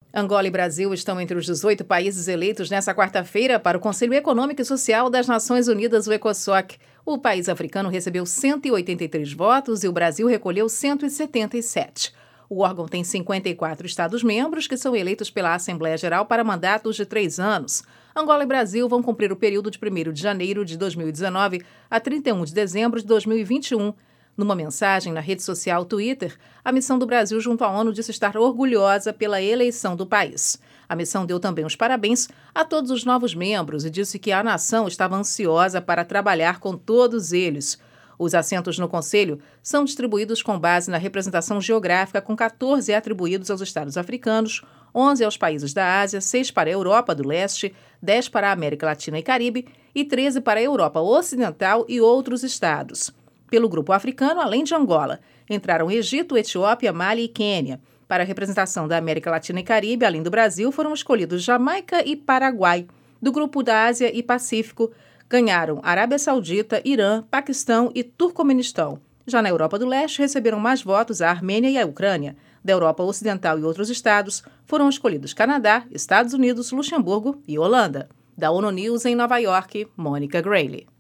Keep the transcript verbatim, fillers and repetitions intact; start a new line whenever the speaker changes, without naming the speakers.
Angola e Brasil estão entre os dezoito países eleitos nesta quarta-feira para o Conselho Econômico e Social das Nações Unidas, o ECOSOC. O país africano recebeu cento e oitenta e três votos e o Brasil recolheu cento e setenta e sete. O órgão tem cinquenta e quatro Estados-membros que são eleitos pela Assembleia Geral para mandatos de três anos. Angola e Brasil vão cumprir o período de primeiro de janeiro de dois mil e dezenove a trinta e um de dezembro de dois mil e vinte e um. Numa mensagem na rede social Twitter, a missão do Brasil junto à ONU disse estar orgulhosa pela eleição do país. A missão deu também os parabéns a todos os novos membros e disse que a nação estava ansiosa para trabalhar com todos eles. Os assentos no Conselho são distribuídos com base na representação geográfica, com quatorze atribuídos aos estados africanos, onze aos países da Ásia, seis para a Europa do Leste, dez para a América Latina e Caribe e treze para a Europa Ocidental e outros estados. Pelo grupo africano, além de Angola, entraram Egito, Etiópia, Mali e Quênia. Para a representação da América Latina e Caribe, além do Brasil, foram escolhidos Jamaica e Paraguai. Do grupo da Ásia e Pacífico, ganharam Arábia Saudita, Irã, Paquistão e Turcomenistão. Já na Europa do Leste, receberam mais votos a Armênia e a Ucrânia. Da Europa Ocidental e outros estados, foram escolhidos Canadá, Estados Unidos, Luxemburgo e Holanda. Da ONU News em Nova York, Mônica Grayle.